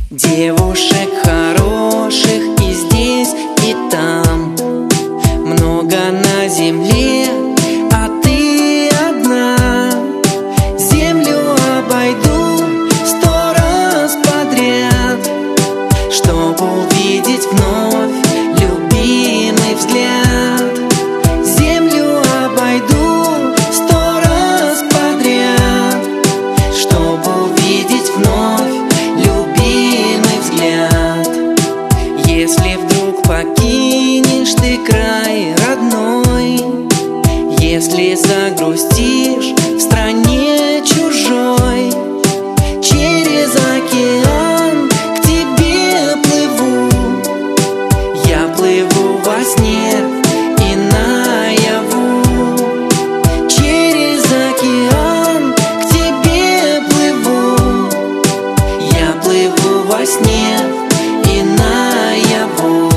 Девушек хороших и здесь, и там много на земле, а ты одна. Землю обойду 100 раз подряд, чтобы увидеть вновь любимый взгляд. Землю обойду 100 раз подряд, чтобы увидеть вновь любимый взгляд. Если вдруг покинешь ты край родной, если загрустишь в стране чужой, через океан к тебе плыву. Я плыву во сне и наяву. Через океан к тебе плыву. Я плыву во сне и наяву.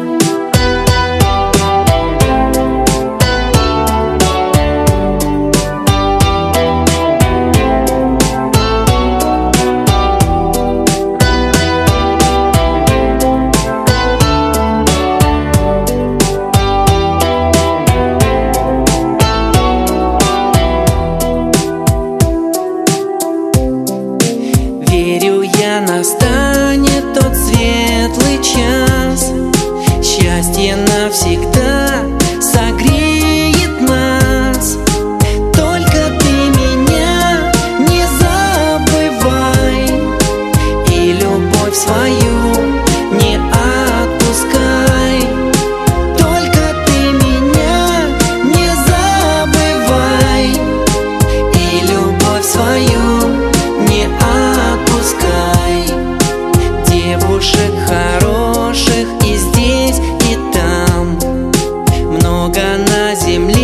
Верю я, настанет тот светлый час, счастье навсегда согреет нас. Только ты меня не забывай и любовь свою не отпускай. Только ты меня не забывай и любовь свою не отпускай. Девушек хороших и здесь, и там много на земле.